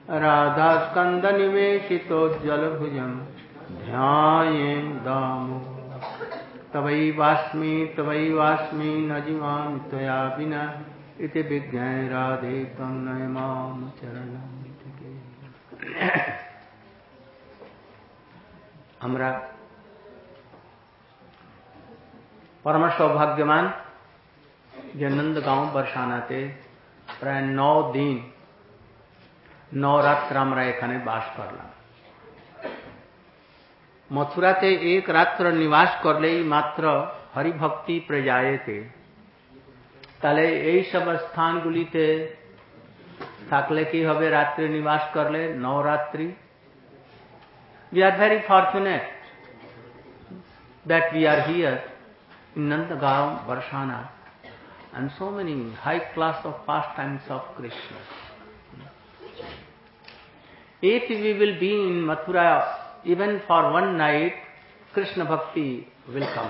राधास्कंद निवेशितोज्ज्वलभुजं ध्यायेन् दामोदरं तवैवास्मि न जीवामि त्वया विना इति विज्ञाय राधे त्वं नय मां चरणं। আমরা परम सौभाग्यवान যে নন্দগাঁও বর্ষানাতে প্রায় 9 দিন 9 রাত্র আমরা এখানে বাস করলাম। মথুরাতে এক রাত্র নিবাস করলেই মাত্র হরিভক্তি প্রজায়েতে, তাহলে এই সব স্থানগুলিতে থাকলে কি হবে? রাত্রি নিবাস করলে 9 রাত্রি। We are very fortunate that we are here in Nandagaon, Barshana, and so many high class of pastimes of Krishna. If we will be in Mathura even for one night, Krishna Bhakti will come.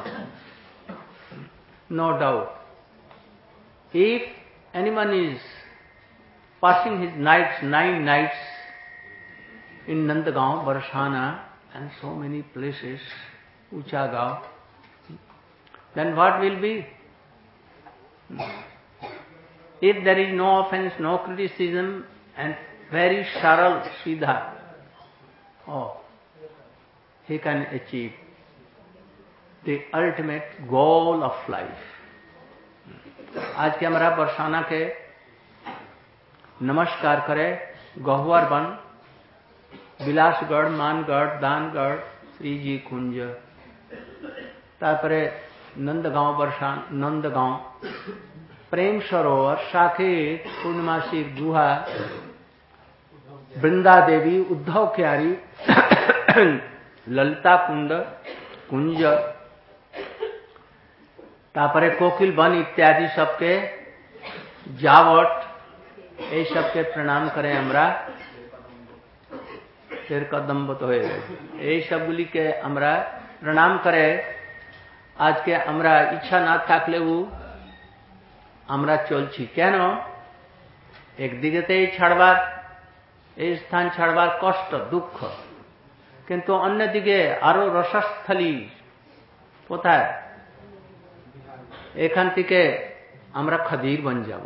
No doubt. If anyone is passing his nights, 9 nights in Nandagaon, Barshana, and so many places, Uchagaon, then what will be? If there is no offense, no criticism, and very saral, Siddha, he can achieve the ultimate goal of life. आज के हमारा बरसाना के नमस्कार करे गहुवर बन, बिलासगढ़, मानगढ़, दानगढ़, श्रीजी कुंज, तारपरे नंदगांव बरसान, नंदगांव, प्रेम सरोवर, साकेत, पूर्णमासी गुहा, वृंदा देवी, उद्धव क्यारी, ललिता कुंड, कुंज, तारपरे कोकिल वन इत्यादि सबके जावट, ये सबके प्रणाम करें हमरा। तेर कदम तो है ये सबगुली के हमरा प्रणाम करे। आज के हमरा इच्छा ना थाकले আমরা চলছি কেন? একদিকেতেই ছাড়বার, এই স্থান ছাড়বার কষ্ট, দুঃখ, কিন্তু অন্যদিকে আরো রসস্থলী কোথায়? এখান থেকে আমরা খদির বন যাব।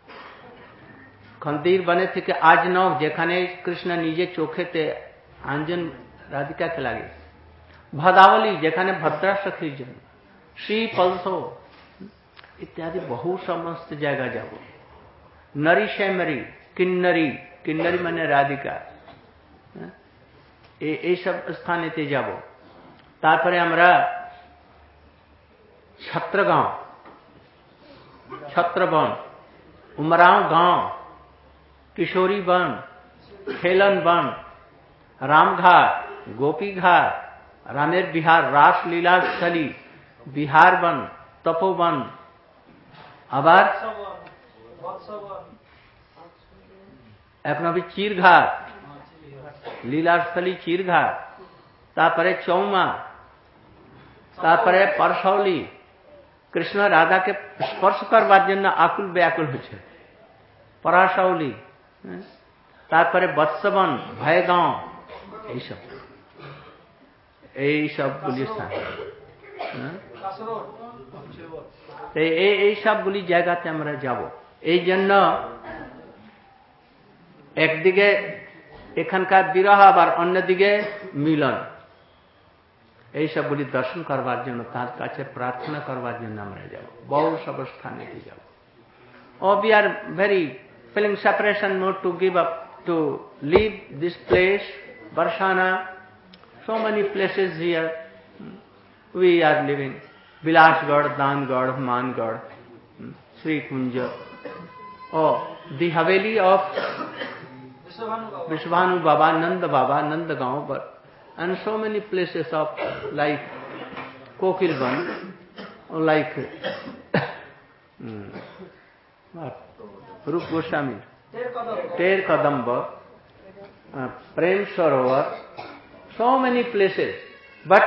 খদির বনে থেকে আজনক, যেখানে কৃষ্ণ নিজে চোখেতে আঞ্জন রাধিকাকে লাগে, ভদাবলী, যেখানে ভদ্রা সখীর জন্য, শ্রী পলসো इत्यादि बहु समस्त जगह যাব। नरी श्यामरी, किन्नरी, किन्नरी माने राधिका, এই সব স্থানেতে যাব। তারপরে আমরা ছত্রগাঁও, ছত্রবন, उमराव गांव, किशोरी वन, खेलन वन, रामघाट, गोपी घाट, रामेर बिहार, रासलीला स्थली, बिहार वन, तपोवन, আবার এখন হবে চিরঘাট, লীলাস্থলী চিরঘাট, তারপরে চৌমা, তারপরে পারশৌলি। কৃষ্ণ রাধাকে স্পর্শ করবার জন্য আকুল ব্যাকুল হচ্ছে, পরাশৌলি, তারপরে বৎসবন, ভয়গাঁও, এইসব গুলি স্থান, এই সবগুলি জায়গাতে আমরা যাব। এই জন্য একদিকে এখানকার বিরহ, আবার অন্যদিকে মিলন, এই সবগুলি দর্শন করবার জন্য, তার কাছে প্রার্থনা করবার জন্য আমরা যাব। বহু সব স্থানে যাব। We are very feeling separation mode to give up, to leave this place, Barshana, so many places here we are living. Bilasgarh, Dangarh, Mangarh, Shri Kunj, the Haveli of Vishwanu Baba, Nanda Baba, Nandagaon, and so many places of like Kokilvan, like Rup Goswami, Ter Kadamba, Prem Sarovar, so many places. But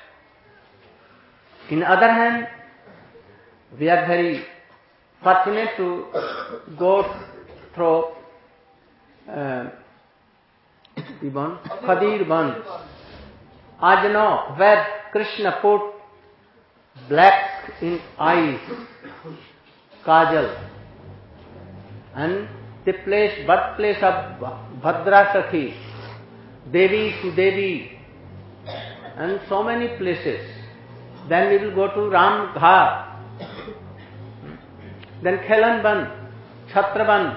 in other hand, we are very fortunate to go through even Khadir Ban, Ajno, where Krishna put black in eyes, Kajal, and the birthplace of Bhadra Sakhi, Devi Sudevi, and so many places. Then we will go to Ram Ghat, then Khelan Ban, Chhatraban,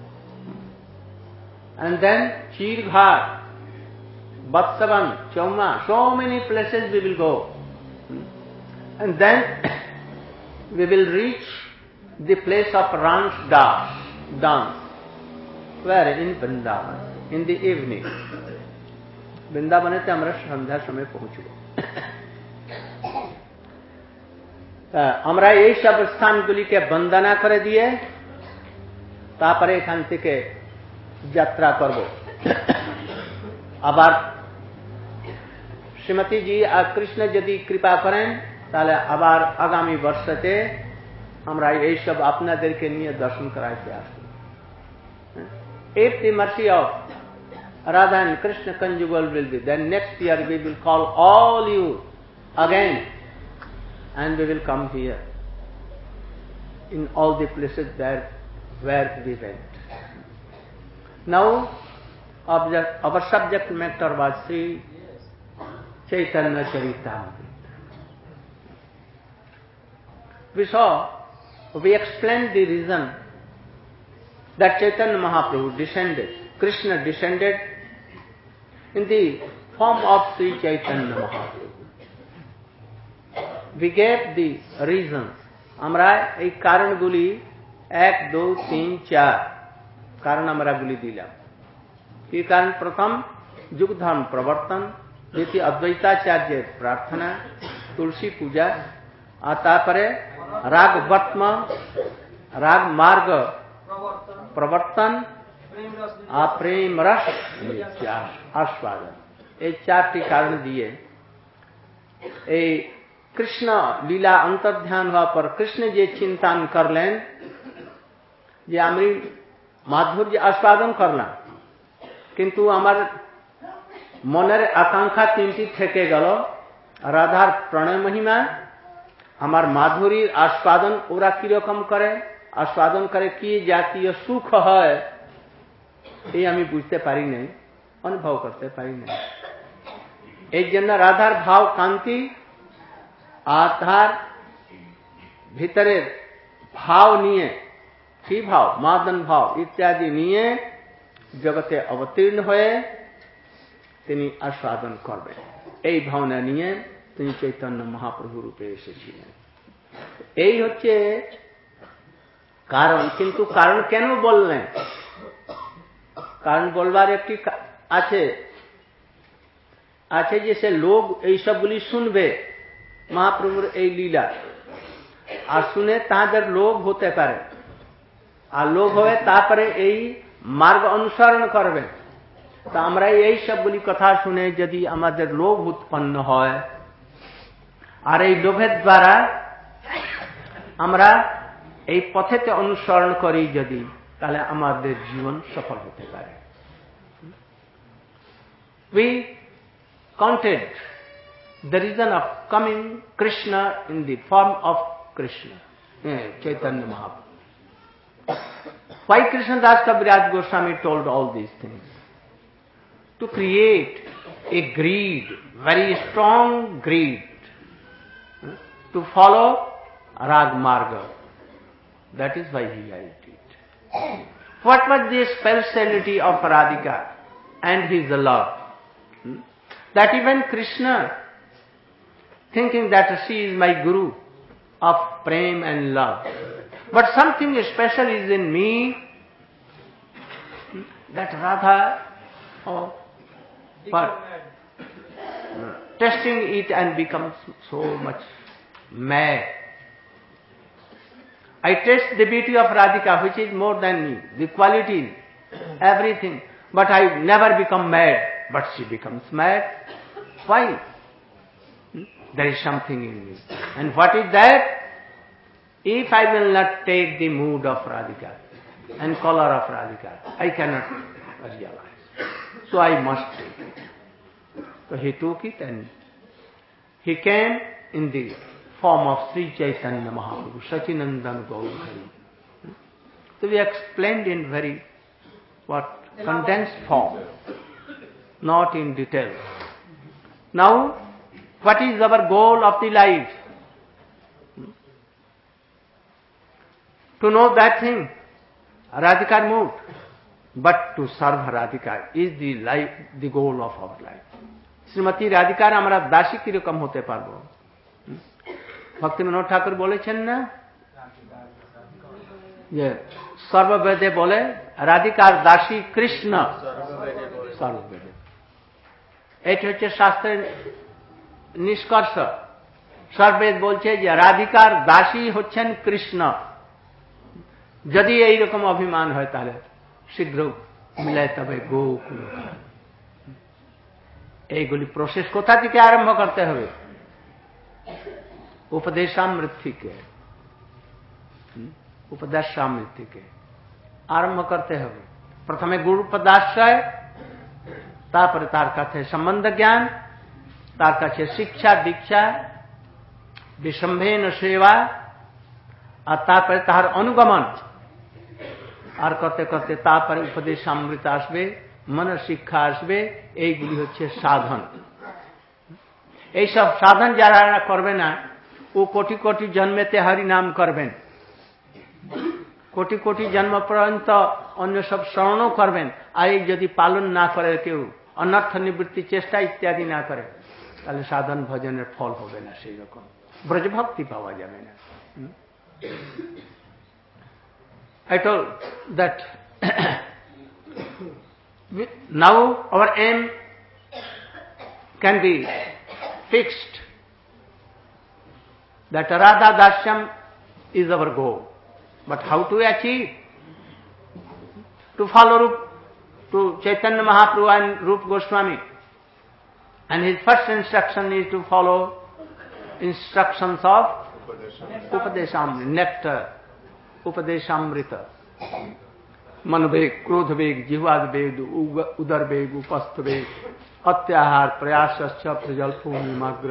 and then Chir Ghat, Vatsavan, Chauma, so many places we will go. And then we will reach the place of Rans dance. Where? In Vrindavan, in the evening. Vrindavan আমরা সন্ধ্যার সময় পৌঁছব। আমরা এই সব স্থানগুলিকে বন্দনা করে দিয়ে তারপরে এখান থেকে যাত্রা করব। আবার শ্রীমতী জি আর কৃষ্ণ যদি কৃপা করেন তাহলে আবার আগামী বর্ষতে আমরা এই সব আপনাদেরকে নিয়ে দর্শন করাইতে আসব। If the mercy of Radha and Krishna conjugal will be, then next year we will call all you again and we will come here in all the places where we went. Now, our subject matter was Sri Chaitanya Charitamrita. We explained the reason that Chaitanya Mahaprabhu descended, Krishna descended in the form of Sri Chaitanya Mahaprabhu. We gave the reasons. আমরা এই কারণগুলি 1, 2, 3, 4 কারণ আমরা গুলি দিলাম। এই কারণ প্রথম যুগ ধর্ম প্রবর্তন, দ্বিতীয় অদ্বৈতাচার্যের প্রার্থনা, তুলসী পূজা, আর তারপরে রাগ বর্তম, রাগ মার্গ প্রবর্তন আর প্রেম রস আস্বাদন, এই 4টি কারণ দিয়ে এই কৃষ্ণ লীলা অন্তর্ধান হওয়ার পর কৃষ্ণ যে চিন্তান করলেন যে আমি মাধুর্য আস্বাদন করলাম, কিন্তু আমার মনের আকাঙ্ক্ষা 3টি থেকে গেল। রাধার প্রণয় মহিমা, আমার মাধুরীর আস্বাদন ওরা কিরকম করে, আস্বাদন করে কি জাতীয় সুখ হয়, এই আমি বুঝতে পারি নাই, অনুভব করতে পারি নাই। এই জন্য রাধার ভাব কান্তি আর তার ভিতরের ভাব নিয়ে, কি ভাব, মাদন ভাব ইত্যাদি নিয়ে জগতে অবতীর্ণ হয়ে তিনি আস্বাদন করবেন, এই ভাবনা নিয়ে তিনি চৈতন্য মহাপ্রভু রূপে এসেছিলেন। এই হচ্ছে কারণ। কিন্তু কারণ কেন বললেন? কারণ বলবার একটি আছে যে সে লোক এই সবগুলি শুনবে মহাপ্রভুর এই লীলা, আর শুনে তাদের লোভ হতে পারে, আর লোভ হয়ে তারপরে এই মার্গ অনুসরণ করবে। তা আমরা এই সবগুলি কথা শুনে যদি আমাদের লোভ উৎপন্ন হয় আর এই লোভের দ্বারা আমরা এই পথেতে অনুসরণ করি যদি, তাহলে আমাদের জীবন সফল হতে পারে। We counted the reason of coming Krishna in the form of Krishna, Chaitanya Mahaprabhu. Why Krishna Das Kaviraj Goswami told all these things? To create a greed, very strong greed, to follow Rag Marga. That is why he did it. What was the speciality of Radhika and his love? That even Krishna, thinking that she is my guru of prem and love, but something special is in me, that Radha, testing it and becomes so much mad. I taste the beauty of Radhika, which is more than me, the quality, everything, but I never become mad, but she becomes mad. Why? There is something in me. And what is that? If I will not take the mood of Radhika and color of Radhika, I cannot realize. So I must take it. So he took it and he came in the form of Sri Chaitanya Mahaprabhu, Sachinandan Gaur Hari. So we explained in very condensed form, not in detail. Now, what is our goal of the life? To know that thing, Radhika mood, but to serve Radhika is the goal of our life. Shrimati রাধিকার আমরা দাসী কিরকম হতে পারবো? ভক্তি বিনোদ ঠাকুর বলেছেন না যে সর্ববেদে বলে রাধিকার দাসী কৃষ্ণ সর্ববেদে। এটি হচ্ছে শাস্ত্রের নিষ্কর্ষ। সর্ববেদ বলছে যে রাধিকার দাসী হচ্ছেন কৃষ্ণ। যদি এইরকম অভিমান হয় তাহলে শীঘ্র মিলায় তবে গোকুল। এইগুলি প্রসেস কোথা থেকে আরম্ভ করতে হবে? উপদেশামৃত থেকে, উপদেশামৃত থেকে আরম্ভ করতে হবে। প্রথমে গুরুপদাশ্রয়, তারপরে তার কাছে সম্বন্ধ জ্ঞান, তার কাছে শিক্ষা দীক্ষা, বিসম্ভেন সেবা, আর তারপরে তাহার অনুগমন। আর করতে করতে তারপরে উপদেশামৃত আসবে, মন শিক্ষা আসবে। এইগুলি হচ্ছে সাধন। এইসব সাধন যারা করবে না, ও কোটি কোটি জন্মেতে হরি নাম করবেন, কোটি কোটি জন্ম পর্যন্ত অন্য সব স্মরণও করবেন। আর এই যদি পালন না করে কেউ, অনর্থ নিবৃত্তি চেষ্টা ইত্যাদি না করে, তাহলে সাধন ভজনের ফল হবে না, সেই রকম ব্রজভক্তি পাওয়া যাবে না। I told that now our aim can be fixed, that Radha Dasyam is our goal. But how to achieve? To follow to Chaitanya Mahaprabhu and Rupa Goswami. And his first instruction is to follow instructions of Upadeshamrita, nectar, Upadeshamrita. मनोवेग, क्रोध वेग, जिह्वाद वेग, उदर वेग, उपस्थ वेग, अत्याहार, प्रयास, प्रजल्पो निमग्र,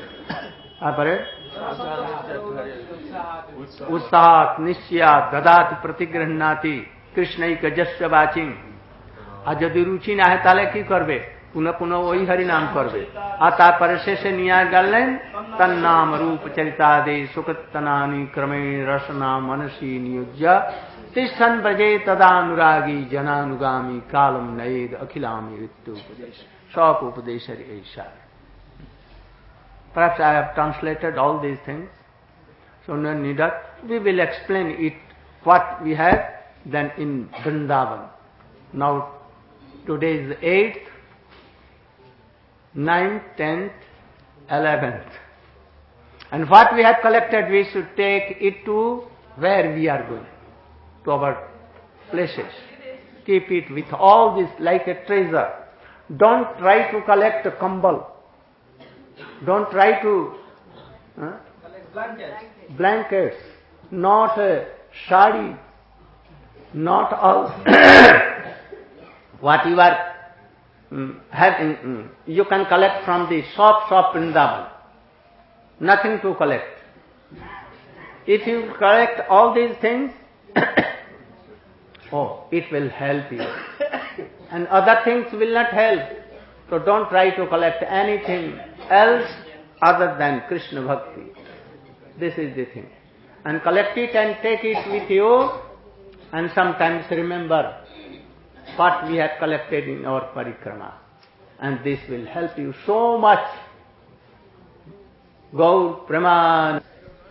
उत्साह, निश्चया, ददाति प्रतिगृह्णाति, कृष्णैक जस्य वाचिं। আর যদি রুচি না হয় তাহলে কি করবে? পুনঃ পুনঃ ওই হরি নাম করবে। আর তারপরে শেষে নিয়ে গেলেন তার নাম রূপ চরিতাদে সুকৃতনানি ক্রমে রসনা মনসী নিয়োজ্য তিষ্ঠন ব্রজে তদানুরাগী জনানুগামী কালম নয়েদ অখিলামি ঋতুপদেশ। সব উপদেশের এইসা। Perhaps I have translated all these things, so no need that. We will explain it what we have then in Vrindavan. Now today is 8th, 9th, 10th, 11th. And what we have collected, we should take it to where we are going, to our places. Keep it with all this like a treasure. Don't try to collect a kambal. Don't try to blankets, not a shadi, not all what you are having. You can collect from the shops of Vrindavan. Nothing to collect. If you collect all these things, it will help you. And other things will not help. So don't try to collect anything else other than Krishna Bhakti. This is the thing. And collect it and take it with you, and sometimes remember what we have collected in our parikrama. And this will help you so much. Gaur Praman.